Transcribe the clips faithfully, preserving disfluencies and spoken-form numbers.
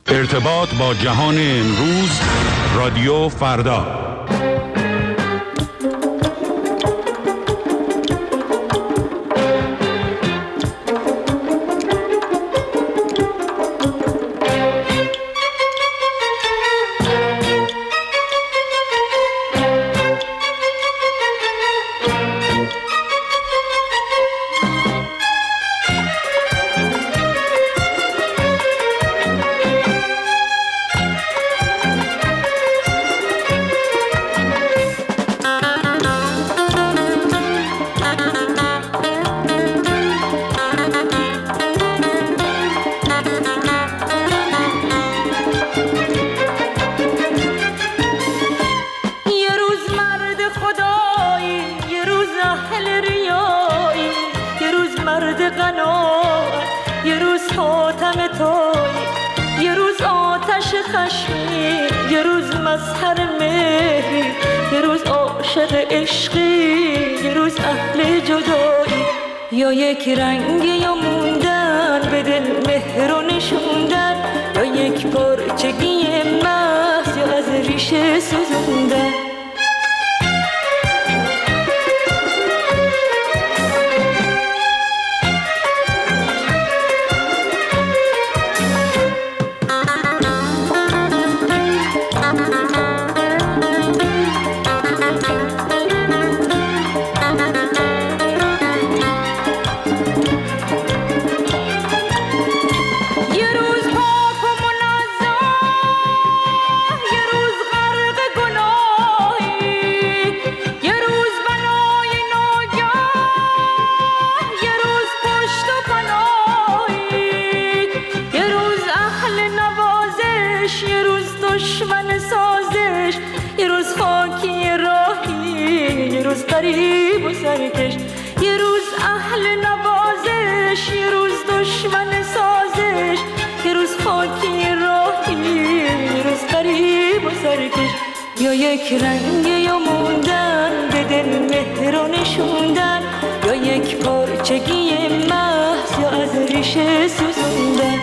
ارتباط با جهان امروز، رادیو فردا. یا یک رنگ یا موندن به دل مهر و نشوندن، یا یک پارچگی محض یا از ریشه سوزوندن. غریب و سرکش، یه روز اهل نوازش، یه روز دشمن سازش، یه روز خاکی راهی، یه روز غریب و سرکش. یا یک رنگ یا موندن به دل مهر و نشوندن، یا یک پارچگی محض یا از ریشه سوزوندن.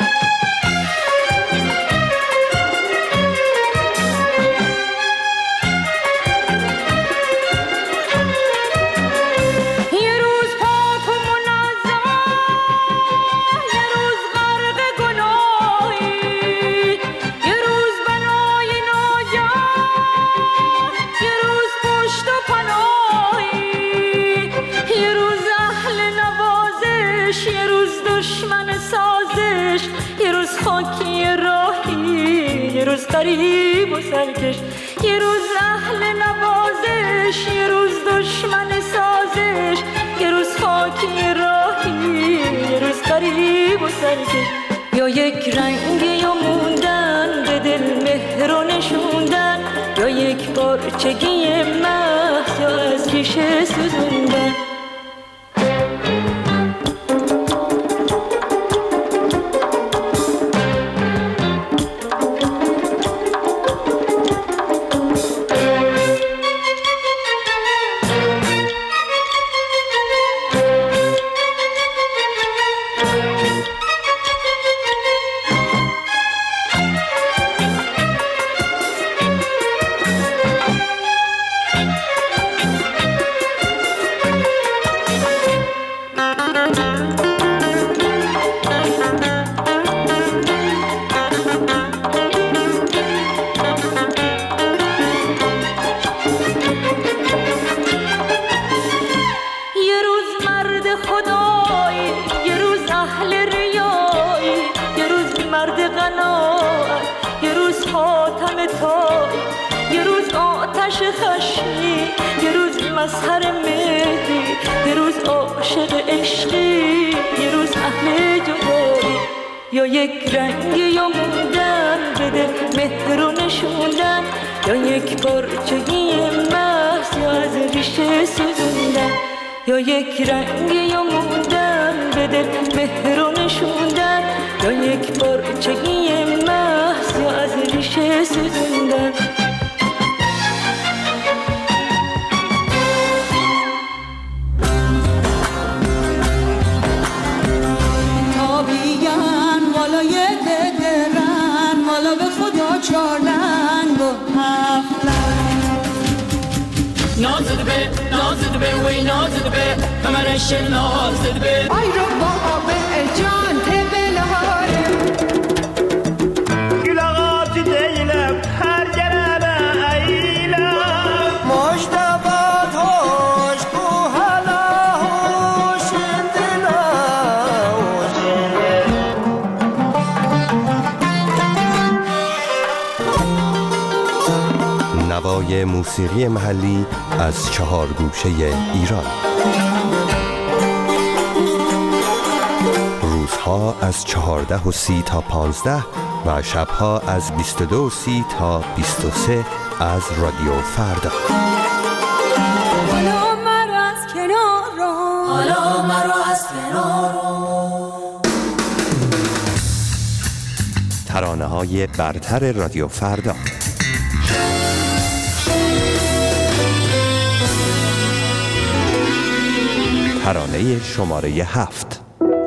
غریب و سرکش، یه روز اهل نوازش، یه روز دشمن سازش، یه روز خاکی راهی، یه روز غریب و سرکش. یا یک رنگ یا موندن به دل مهر و نشوندن، یا یک پارچگی محض یا از ریشه سوزوندن. مظهر مهری، یه روز عاشق عشقی، یه روز اهل جدایی. یا یک رنگ یا موندن به دل مهر و نشوندن، یا یک پارچگی محض یا از ریشه سوزوندن. یا یک رنگ یا موندن به دل مهر و نشوندن، یا یک پارچگی محض یا از ریشه سوزوندن. Vian, wala ye te te ra نازد به نازد به وی نازد به کمرش نازد به آی رو بابا جان تبلهاره گلاغات دیلم هر جرانه ایلم مجدبات هوش کوهلا هوش دلا نوای موسیقی محلی از چهار گوشه ایران. روزها از چهارده و سی تا پانزده و شبها از بیست و دو و سی تا بیست و سه از رادیو فردا. حالا مرا از کنار رو حالا مرا از کنار ترانه های برتر رادیو فردا. ترانه شماره هفت.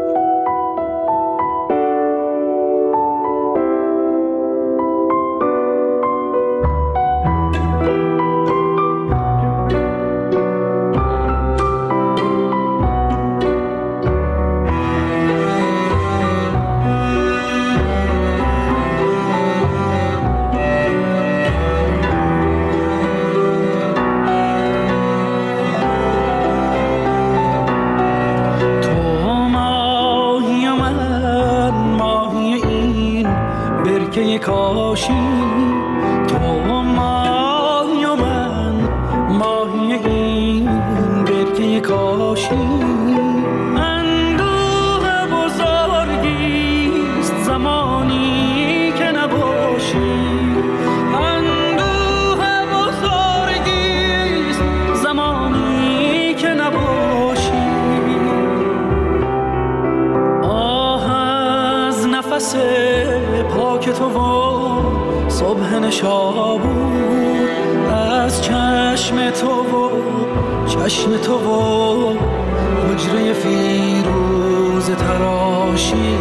پاک تو و صبح نشابور از چشم تو و چشم تو و حجره فیروز تراشی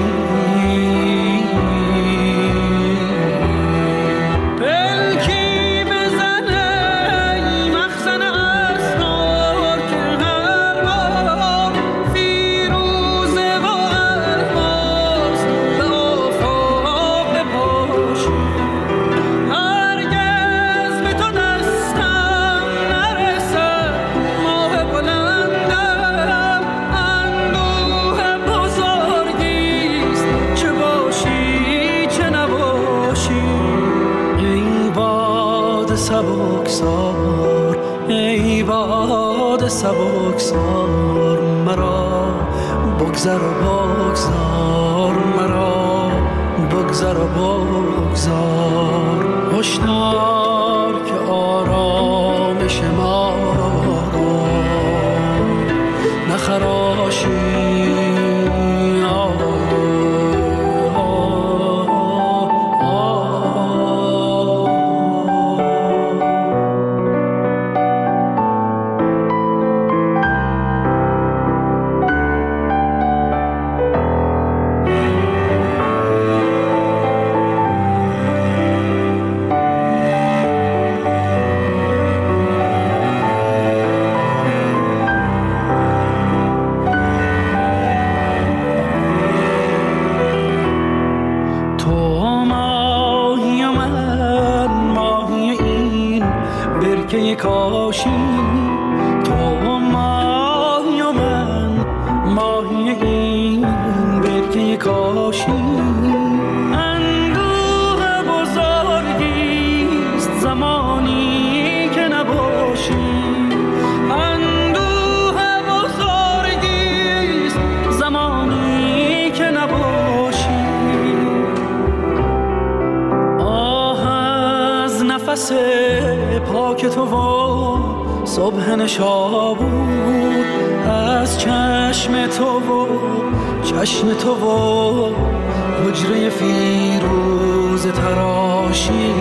سبکسار ای باد سبکسار مرا بگذر و بگذار مرا بگذر و بگذار هشدار که آرامش ما را نخراشی کاشی تو ماهی و من ماهی این برکه کاشی اندوه بزرگیست زمانی که نباشی اندوه بزرگیست زمانی که نباشی آه از نفس پاک تو و صبح نشابور از چشم تو و چشم تو و حجره فیروز تراشی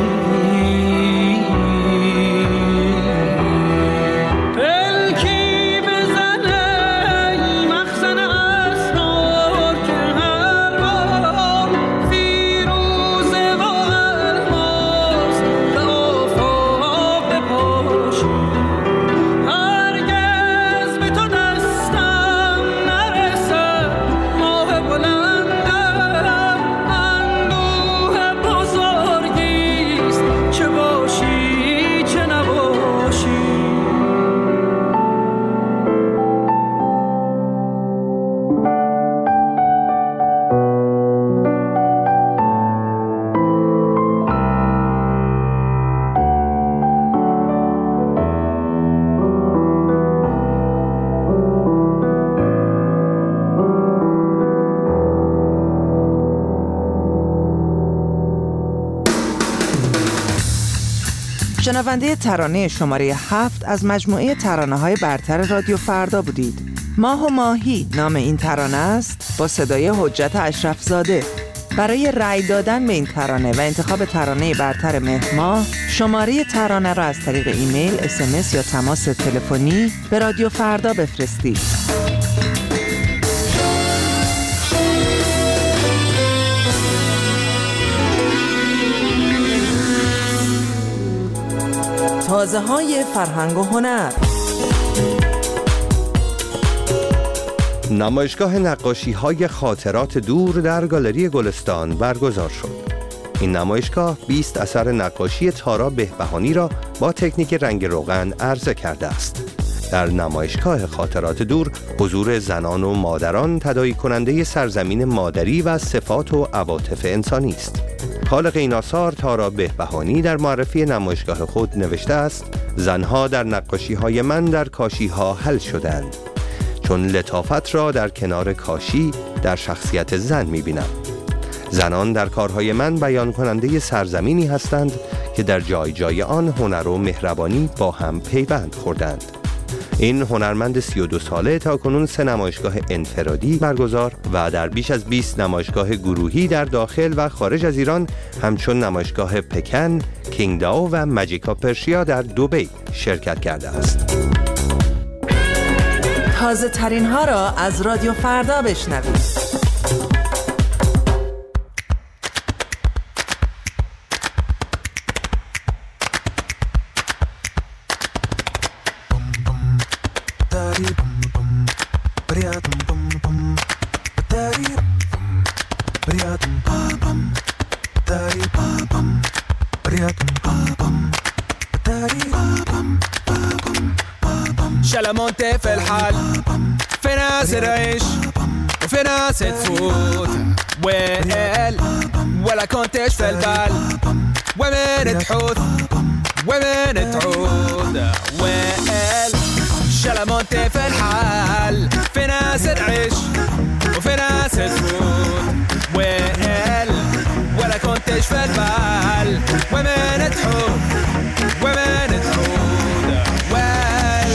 شنونده ترانه شماره هفت از مجموعه ترانه‌های برتر رادیو فردا بودید. ماه و ماهی نام این ترانه است با صدای حجت اشرف زاده. برای رأی دادن به این ترانه و انتخاب ترانه برتر مهر ماه، شماره ترانه را از طریق ایمیل، اس ام اس یا تماس تلفنی به رادیو فردا بفرستید. تازه های فرهنگ و هنر. نمایشگاه نقاشی های خاطرات دور در گالری گلستان برگزار شد. این نمایشگاه بیست اثر نقاشی تارا بهبهانی را با تکنیک رنگ روغن عرضه کرده است. در نمایشگاه خاطرات دور حضور زنان و مادران تداعی کننده سرزمین مادری و صفات و عواطف انسانی است. خالق این آثار تارا بهبهانی در معرفی نمایشگاه خود نوشته است: زنها در نقاشی های من در کاشی ها حل شدند، چون لطافت را در کنار کاشی در شخصیت زن می‌بینم. زنان در کارهای من بیان کننده سرزمینی هستند که در جای جای آن هنر و مهربانی با هم پیوند خوردند. این هنرمند سی و دو ساله تا کنون سه نمایشگاه انفرادی برگزار و در بیش از بیست نمایشگاه گروهی در داخل و خارج از ایران همچون نمایشگاه پکن، کینگداو و ماجیکا پرشیا در دبی شرکت کرده است. تازه ترین ها را از رادیو فردا بشنوید. شلمونت في الحال في ناس تعيش وفي ناس تفوت ويل ولا كنتش في البال ومن تحوت ومن تعود ويل شلمونت في الحال في ناس تعيش وفي ناس تفوت ويل ولا كنتش في البال ومن تحوت ومن تعود ويل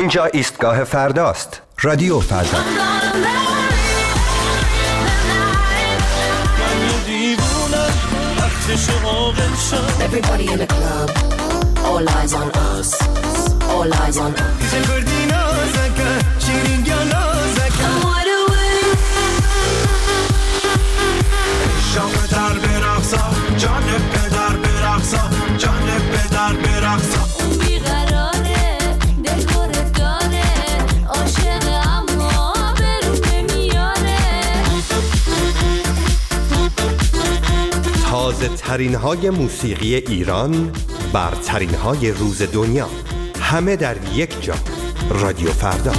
اینجا ایستگاه فرداست. رادیو فردا. Everybody in the club, all eyes on us, all eyes on us. شام در برقصا، جان پدر برقصا، جان پدر برقصا. اون بیقراره، دلخور داره، عاشق اما برون نمیاره. تازه ترین های موسیقی ایران، برترین های روز دنیا، همه در یک جا. رادیو فردا.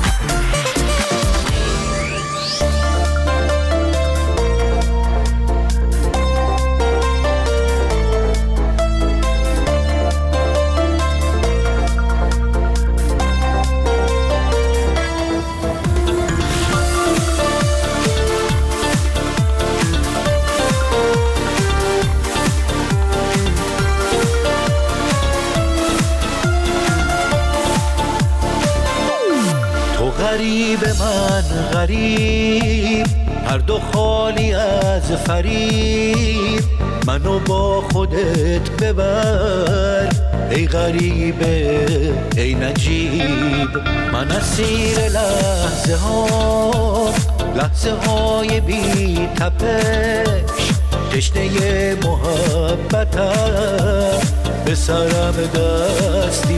غریب من غریب، هر دو خالی از فریب، منو با خودت ببر ای غریبه ای نجیب. من اسیر لحظه ها، لحظه های بی تپش، تشنه محبتم، به سرم دستی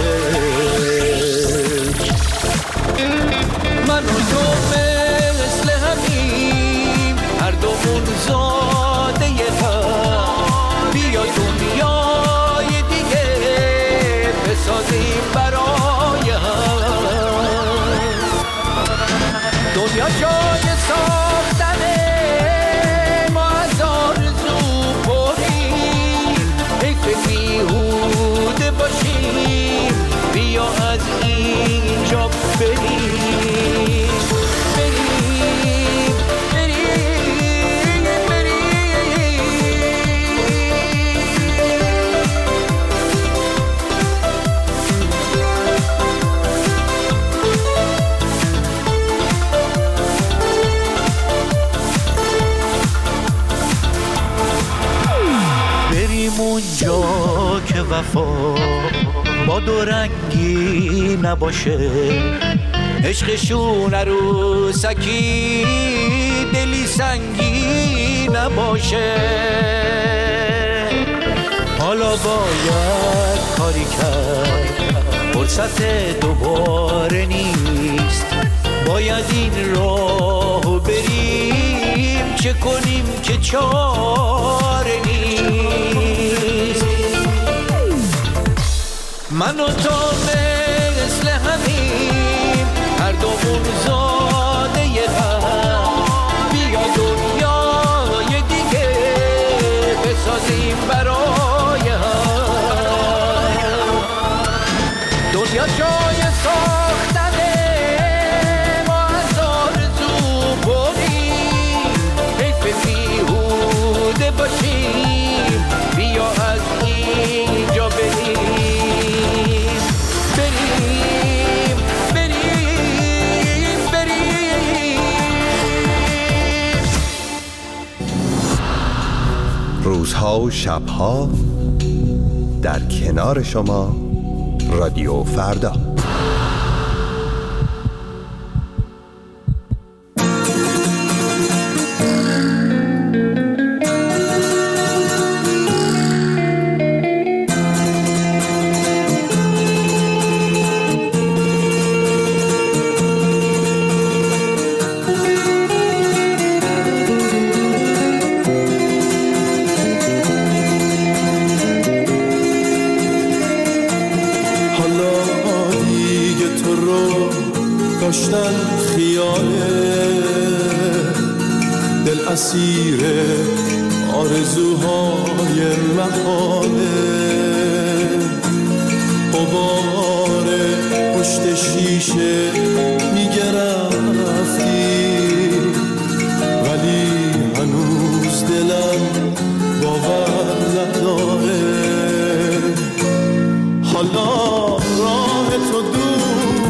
بکش. من و تو مثل همیم، هر دومون زاده هم، بیا دنیای دیگه بسازیم برای هم. دنیا جای ساختنه، ما از آرزو پریم، حیف بیهوده باشیم، بیا از اینجا بریم. اونجا که وفا با دو رنگی نباشه، عشقشون عروسکی دلی سنگی نباشه. حالا باید کاری کرد، فرصت دوباره نیست، باید این راهو بریم، چه کنیم که چاره نیست. من و تو مثل همیم، هر دومون زاده هم، بیا دنیای دیگه بسازیم برای هم. دنیا جای ساختنه، ما از آرزو بریم، حیف بیهوده باشیم، بیا از اینجا بریم. روزها و شبها در کنار شما. رادیو فردا. داشتن خیاله، دل اسیر آرزوهای محاله، غبار پشت شیشه میگه رفتی، ولی هنوز دلم باور نداره. حالا راه تو دور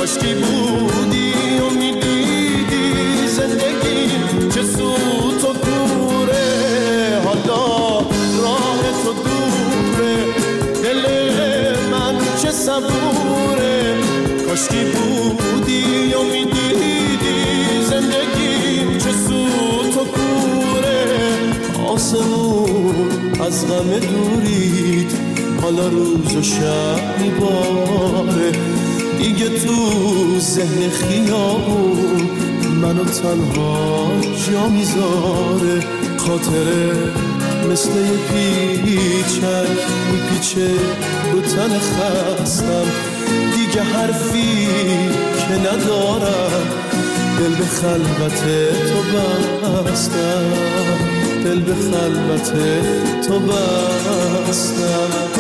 کاشکی بودی و میدیدی زندگی چه سوت و کوره، حالا راه تو دوره، دل من چه صبوره. کاشکی بودی و میدیدی زندگی چه سوت و کوره. آسمون از غم دورید، حالا روز و شب میباره، دیگه تو ذهن خیابون منو تنها جا میذاره. خاطره مثل یه پیچک میپیچه رو تن خستم، دیگه حرفی که ندارم، دل به خلوت تو بستم، دل به خلوت تو بستم.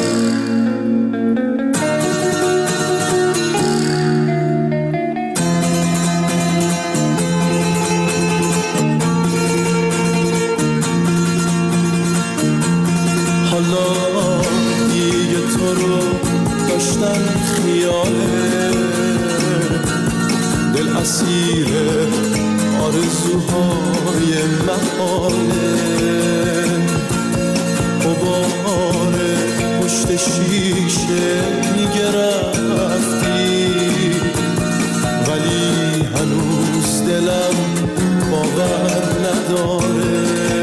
حالا دیگه تو رو داشتم خیاله، دل اسیر آرزوهای محاله. غبار پشت شیشه میگرفتی، ولی هنوز دلم باور نداره.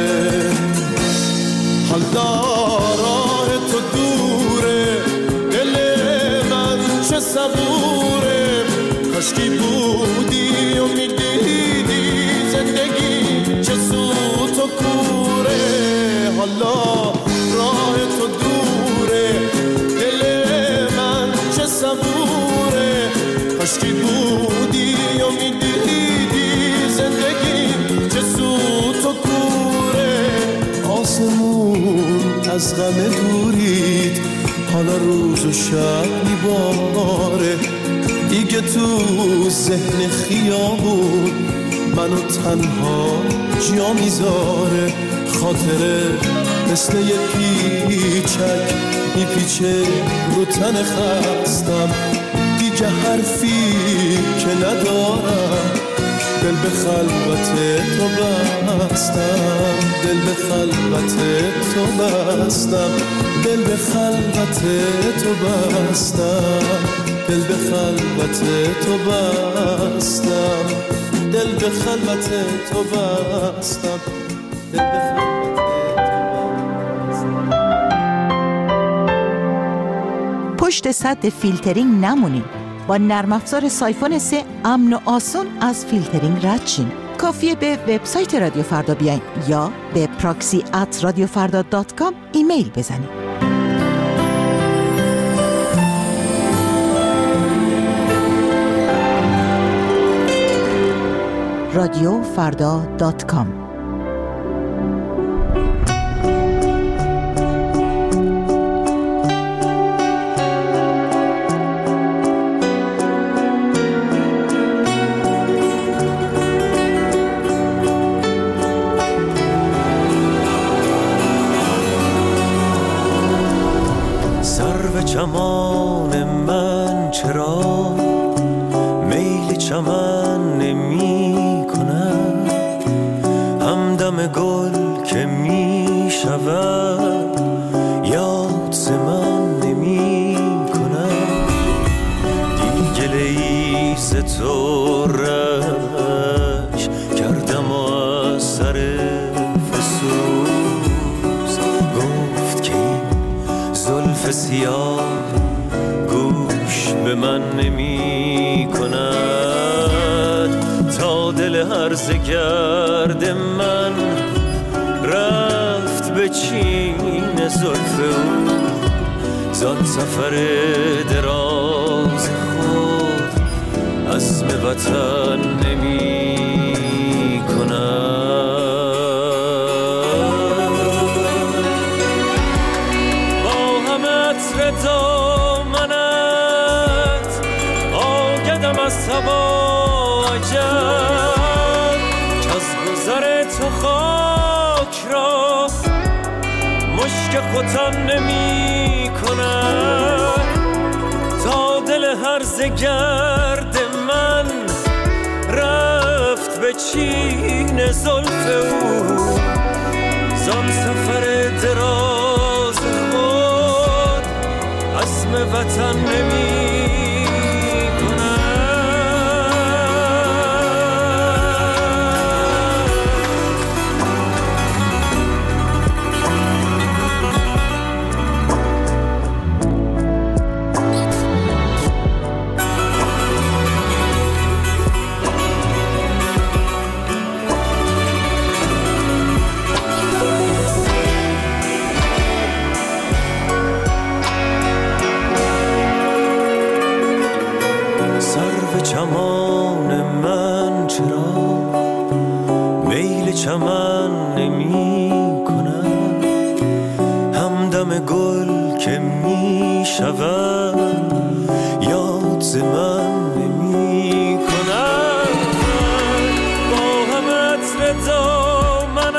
حالا راه تو دوره، دل من چه صبوره. کاشکی بودی و میدیدی زندگی چه سوت و کوره. حالا راه تو دوره، دل من چه صبوره. کاشکی بودی و میدیدی زندگی چه سوت و کوره. آسمون از غم دورید، حالا روز و شب میباره، دیگه تو ذهن خیابون منو تنها جا میذاره. خاطره مثل یه پیچک میپیچه رو تن خستم، دیگه حرفی که ندارم، دل به خلوت تو بستم، دل به خلوت تو بستم، دل به خلوت تو بستم، دل به خلوت تو بستم، دل به خلوت تو بستم، دل به خلوت تو بستم. پشت سد فیلترینگ نمونید. با نرم افزار سایفون سه امن و آسون از فیلترینگ رد شین. کافیه به وبسایت رادیو فردا بیاین یا به پراکسی ات رادیو فردا دات کام ایمیل بزنید. رادیو فردا دات کام. چمان من چرا میل چمن نمی کند، همدم گل که می شود یاد ز من نمی کند. دیگه لیز تو رش کردم و از سر فسوس گفت که زلف سیاه گوش به من نمی کند. تا دل هرزه گرد من رفت به چین زلف او، زاد سفر دراز خود عزم وطن نمی کند. دامنت آگدم از هوا عجب، که از گذر تو خاک را مشک ختن نمی کند. تا دل هرزه گرد چین زلف او زان سفر دراز خود عزم وطن نمی چمان من چرا میل چمن نمی کنم همدم گل که می شود یاد ز من نمی کنم با هم عطر دامنت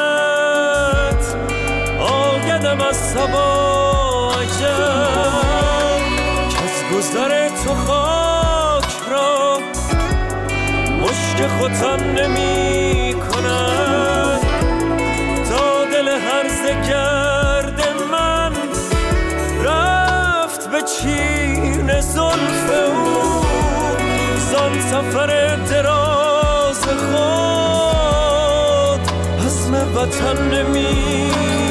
آگدم از صبا عجب که از گذر تو خاک را مشک خودم نمی کنم تا دل هرزه گرد من رفت به چین زلف او زان سفر دراز خود عزم وطن نمی